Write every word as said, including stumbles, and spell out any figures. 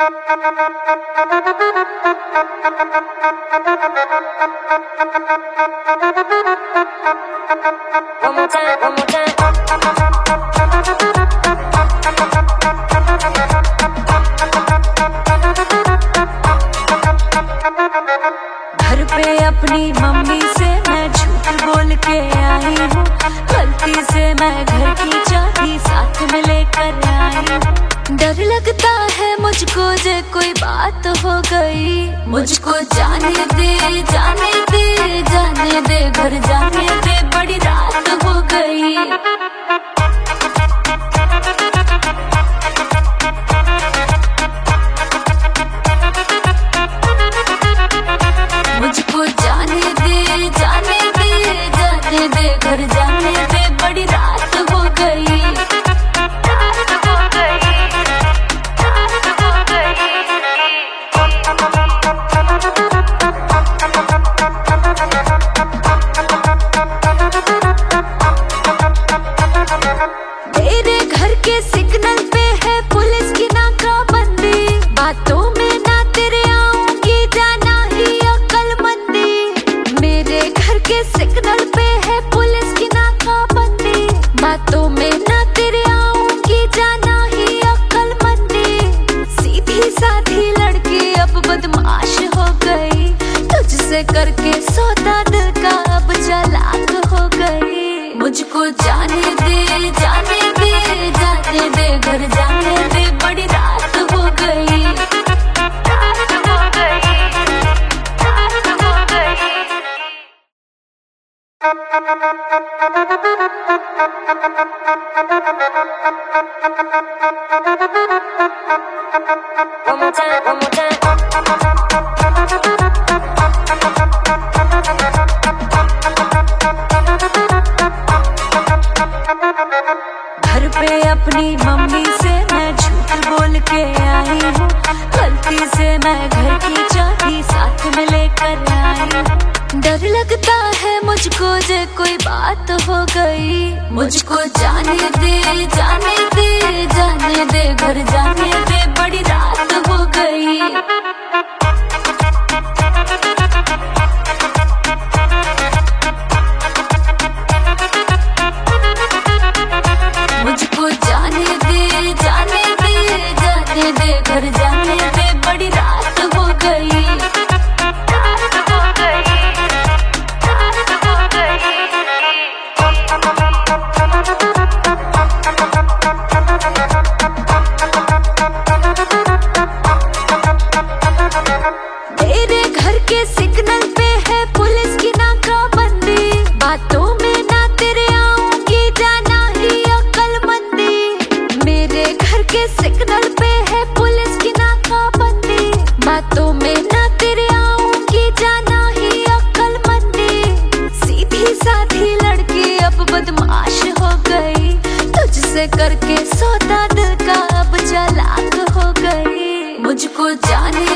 घर पे अपनी मम्मी से मैं झूठ बोल के आई हूँ, गलती से मैं घर की चाबी साथ में लेकर आई हूँ। डर लगता है मुझको जे कोई बात हो गई, मुझको जाने दे जाने दे जाने दे घर जाने दे, बड़ी रात हो गई। मुझको जाने दे जाने दे जाने दे घर जाने दे, बड़ी रात हो गई। रात हो गई, रात हो गई। तेरे घर के सिग्नल पे है पुलिस की नाकाबंदी, बातों में ना तेरे आऊंगी जाना ही अक्लमंदी। मेरे घर के सिग्नल पे है पुलिस की नाकाबंदी, बातों में ना तेरे आऊंगी जाना ही अक्लमंदी। सीधी साधी लड़की अब बदमाश हो गई, तुझसे करके सौदा दिल का अब चालाक हो गई। मुझको जाने दे जाने दे जाने दे घर जाने दे, बड़ी रात हो गई। रात हो गई, रात हो गई। One more time, one more time. घर पे अपनी मम्मी से मैं झूठ बोल के आई हूँ, गलती से मैं घर की चाबी साथ में लेकर आई हूँ। डर लगता है मुझको जे कोई बात हो गई, मुझको जाने दे जाने दे जाने दे घर जाने दे, बड़ी रात हो गई। मुझको जाने दे जाने दे जाने दे घर जाने दे, बड़ी रात हो गई। रात हो गई, रात हो गई। तेरे घर के सिग्नल पे है पुलिस की नाकाबंदी, बातों में ना तेरे आऊंगी जाना ही अक्लमंदी। मेरे घर के सिग्नल पे है पुलिस की नाकाबंदी, बातों में ना तेरे आऊंगी जाना ही अक्लमंदी। सीधी साधी लड़की अब बदमाश हो गई, तुझसे करके सौदा दिल का अब चालाक हो गई। मुझको जाने